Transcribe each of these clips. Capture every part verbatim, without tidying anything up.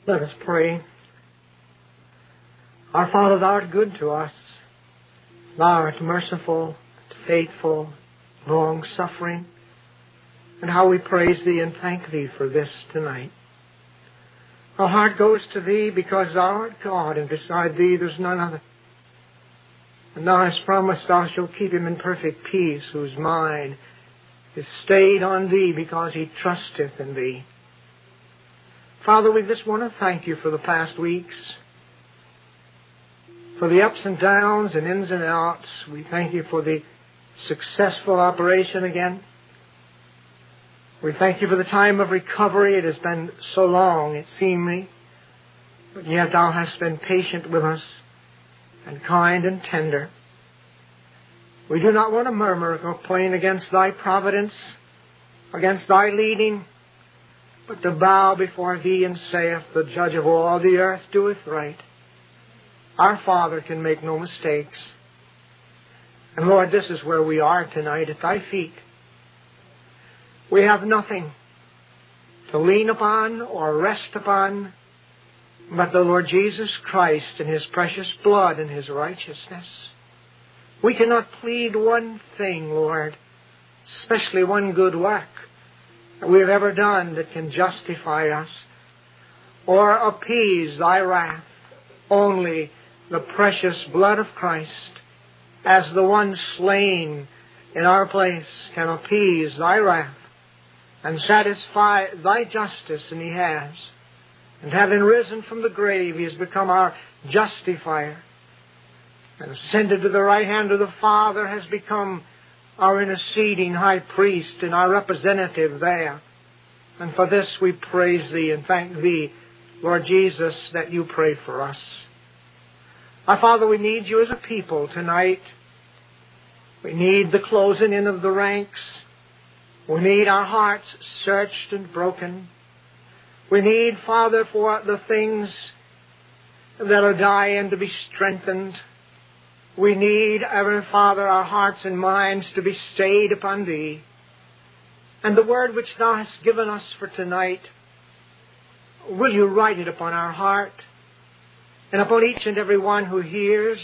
Let us pray. Our Father, Thou art good to us. Thou art merciful, faithful, long-suffering. And how we praise Thee and thank Thee for this tonight. Our heart goes to Thee because Thou art God, and beside Thee there's none other. And Thou hast promised Thou shalt keep him in perfect peace, whose mind is stayed on Thee because he trusteth in Thee. Father, we just want to thank You for the past weeks, for the ups and downs and ins and outs. We thank You for the successful operation again. We thank You for the time of recovery. It has been so long, it seemed me, but yet Thou hast been patient with us and kind and tender. We do not want to murmur or complain against Thy providence, against Thy leading, but to bow before Thee and saith, the Judge of all the earth doeth right. Our Father can make no mistakes. And Lord, this is where we are tonight, at Thy feet. We have nothing to lean upon or rest upon but the Lord Jesus Christ and His precious blood and His righteousness. We cannot plead one thing, Lord, especially one good work that we have ever done that can justify us or appease Thy wrath. Only the precious blood of Christ, as the one slain in our place, can appease Thy wrath and satisfy Thy justice, and He has. And having risen from the grave, He has become our justifier, and ascended to the right hand of the Father, has become our interceding high priest and our representative there. And for this we praise Thee and thank Thee, Lord Jesus, that You pray for us. Our Father, we need You as a people tonight. We need the closing in of the ranks. We need our hearts searched and broken. We need, Father, for the things that are dying to be strengthened. We need, Heavenly Father, our hearts and minds to be stayed upon Thee. And the word which Thou hast given us for tonight, will You write it upon our heart and upon each and every one who hears?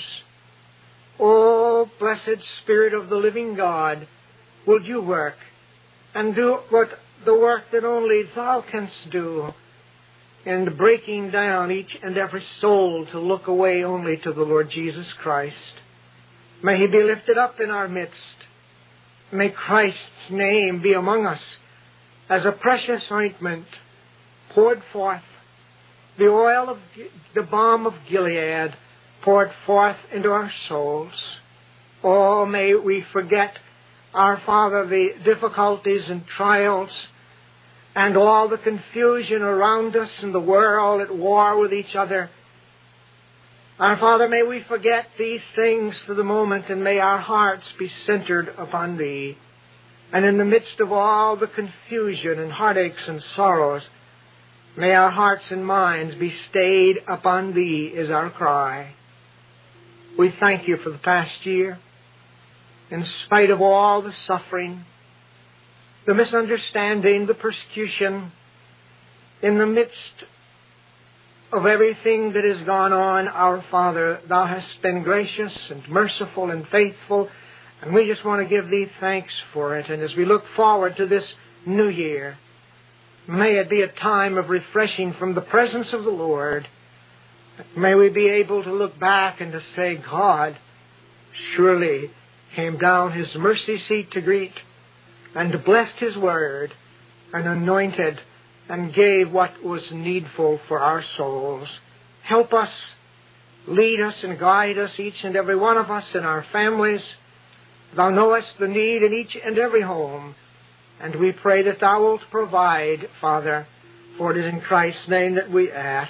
O blessed Spirit of the living God, will You work and do what the work that only Thou canst do, in breaking down each and every soul to look away only to the Lord Jesus Christ. May He be lifted up in our midst. May Christ's name be among us as a precious ointment poured forth, the oil of the balm of Gilead poured forth into our souls. Oh, may we forget, our Father, the difficulties and trials and all the confusion around us and the world at war with each other. Our Father, may we forget these things for the moment, and may our hearts be centered upon Thee. And in the midst of all the confusion and heartaches and sorrows, may our hearts and minds be stayed upon Thee, is our cry. We thank You for the past year. In spite of all the suffering, the misunderstanding, the persecution, in the midst of everything that has gone on, our Father, Thou hast been gracious and merciful and faithful, and we just want to give Thee thanks for it. And as we look forward to this new year, may it be a time of refreshing from the presence of the Lord. May we be able to look back and to say, God surely came down His mercy seat to greet, and blessed His word, and anointed, and gave what was needful for our souls. Help us, lead us and guide us, each and every one of us in our families. Thou knowest the need in each and every home, and we pray that Thou wilt provide, Father, for it is in Christ's name that we ask.